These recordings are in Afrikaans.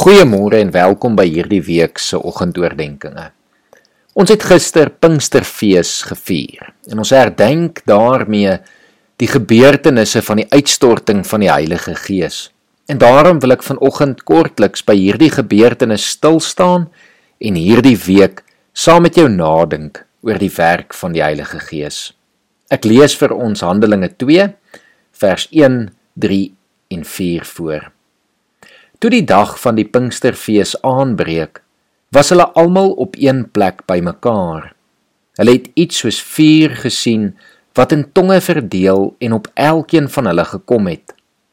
Goeiemôre en welkom by hierdie week se oggendoordenkings. Ons het gister Pinksterfees gevier en ons herdenk daarmee die gebeurtenisse van die uitstorting van die Heilige Gees. En daarom wil ek vanoggend kortliks by hierdie gebeurtenis stil staan en hierdie week saam met jou nadink oor die werk van die Heilige Gees. Ek lees vir ons Handelinge 2, vers 1, 3 en 4 voor. Toe die dag van die Pinksterfees aanbreek, was hulle almal op een plek bymekaar. Hulle het iets soos vuur gesien wat in tonge verdeel en op elkeen van hulle gekom het.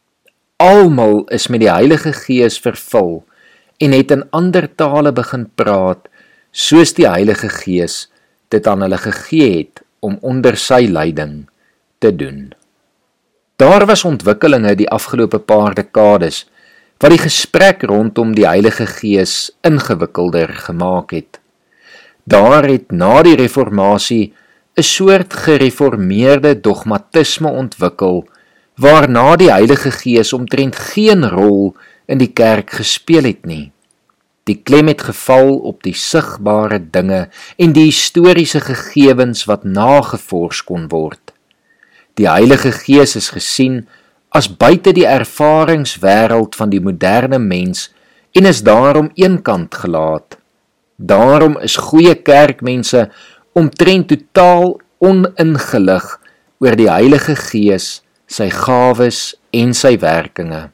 Almal is met die Heilige Gees vervul en het in ander tale begin praat, soos die Heilige Gees dit aan hulle gegee het om onder sy leiding te doen. Daar was ontwikkelinge die afgelope paar dekades, wat die gesprek rondom die Heilige Gees ingewikkelder gemaak het. Daar het na die reformatie 'n soort gereformeerde dogmatisme ontwikkel, waarna die Heilige Gees omtrent geen rol in die kerk gespeel het nie. Die klem het geval op die sigbare dinge en die historiese gegevens wat nagevors kon word. Die Heilige Gees is gesien as buite die ervaringswêreld van die moderne mens en is daarom eenkant gelaat. Daarom is goeie kerkmense omtrent totaal oningelig oor die Heilige Gees, sy gawes en sy werkinge.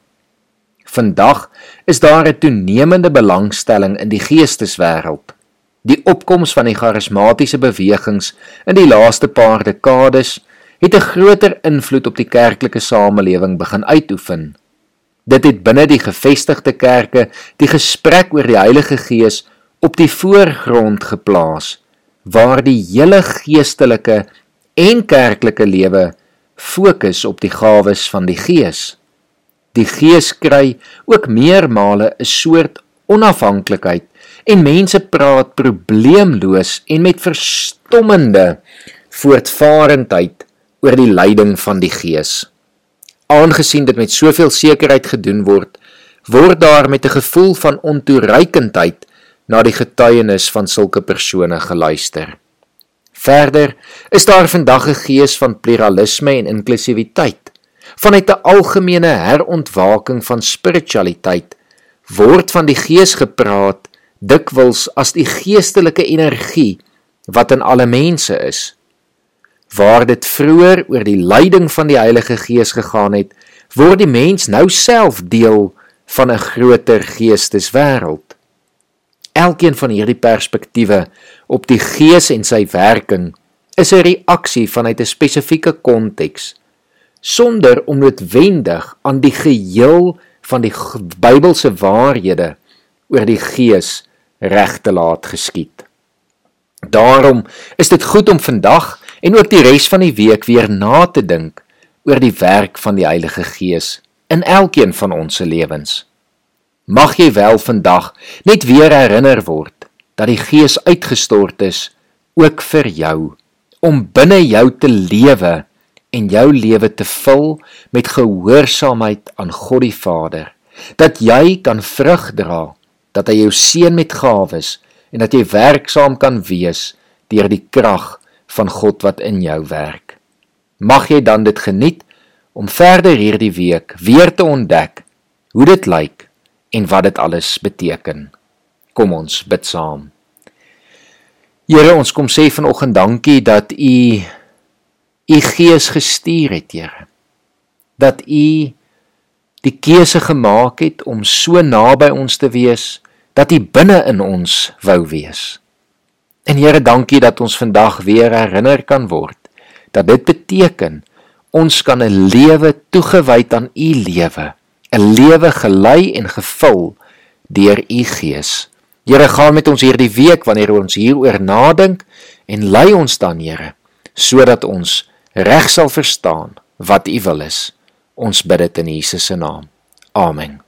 Vandag is daar 'n toenemende belangstelling in die geesteswêreld. Die opkoms van die charismatiese bewegings in die laaste paar dekades het 'n groter invloed op die kerklike samelewing begin uitoefen. Dit het binne die gevestigde kerke die gesprek oor die Heilige Gees op die voorgrond geplaas, waar die hele geestelike en kerklike lewe fokus op die gawes van die Gees. Die Gees kry ook meermale 'n soort onafhanklikheid en mense praat probleemloos en met verstommende voortvarendheid oor die leiding van die Gees. Aangesien dit met soveel sekerheid gedoen word, word daar met 'n gevoel van ontoereikendheid na die getuienis van sulke persone geluister. Verder is daar vandag 'n gees van pluralisme en inklusiwiteit. Vanuit 'n algemene herontwaking van spiritualiteit word van die Gees gepraat dikwels as die geestelike energie wat in alle mense is. Waar dit vroeër oor die leiding van die Heilige Gees gegaan het, word die mens nou self deel van 'n groter geesteswêreld. Elkeen van hierdie perspektiewe op die Gees en sy werking is 'n reaksie vanuit 'n spesifieke konteks, sonder om noodwendig aan die geheel van die Bybelse waarhede oor die Gees reg te laat geskied. Daarom is dit goed om vandag en ook die res van die week weer na te dink oor die werk van die Heilige Gees in elkeen van ons se lewens. Mag jy wel vandag net weer herinner word dat die Gees uitgestort is, ook vir jou, om binne jou te lewe en jou lewe te vul met gehoorsaamheid aan God die Vader, dat jy kan vrug dra, dat hy jou seën met gawes en dat jy werksaam kan wees deur die krag van God wat in jou werk. Mag jy dan dit geniet om verder hierdie week weer te ontdek hoe dit lyk en wat dit alles beteken. Kom ons bid saam. Here, ons kom sê vanoggend dankie dat U Gees gestuur het, Here. Dat U die keuse gemaak het om so naby ons te wees, dat U binne in ons wou wees. En Here, dankie dat ons vandag weer herinner kan word, dat dit beteken, ons kan 'n lewe toegewyd aan U lewe, 'n lewe gelei en gevul deur U Gees. Here, gaan met ons hierdie week, wanneer ons hieroor nadink, en lei ons dan, Here, sodat ons reg sal verstaan wat U wil is. Ons bid dit in Jesus se naam. Amen.